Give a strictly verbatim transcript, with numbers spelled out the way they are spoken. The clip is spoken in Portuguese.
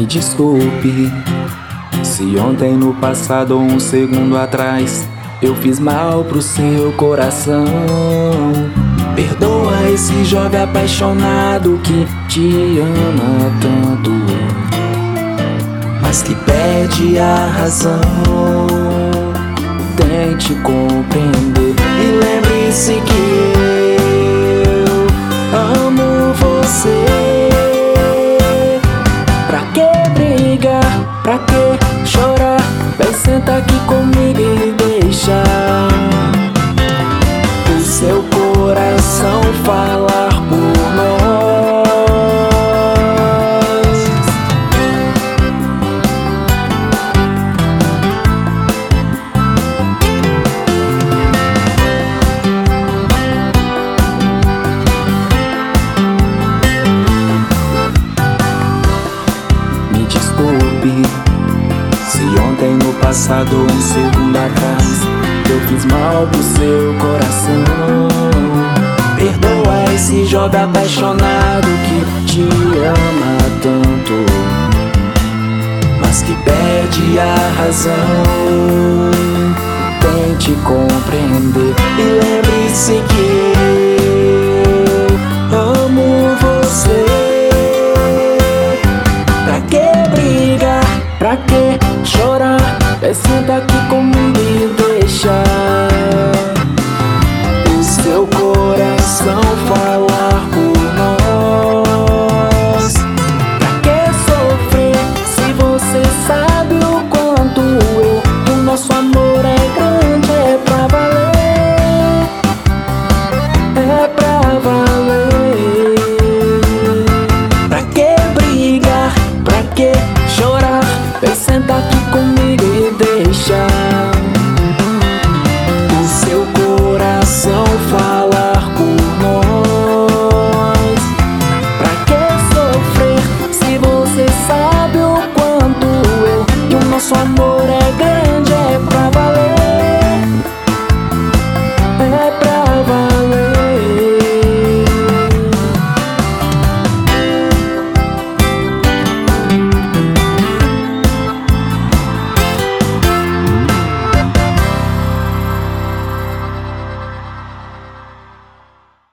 desculpe se ontem no passado ou um segundo atrás eu fiz mal pro seu coração. Perdoa esse jovem apaixonado que te ama tanto, mas que perde a razão. Tente compreender e lembre-se que eu amo você. Pra que brigar? Pra que chorar? Vem sentar aqui comigo e deixa o seu coração falar por nós. Me desculpe se ontem no passado ou um segundo atrás eu fiz mal pro seu coração. Perdoa esse jovem apaixonado que te ama tanto, mas que perde a razão. Tente compreender e lembre-se que